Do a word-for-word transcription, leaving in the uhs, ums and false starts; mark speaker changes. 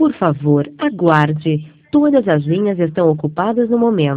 Speaker 1: Por favor, aguarde. Todas as linhas estão ocupadas no momento.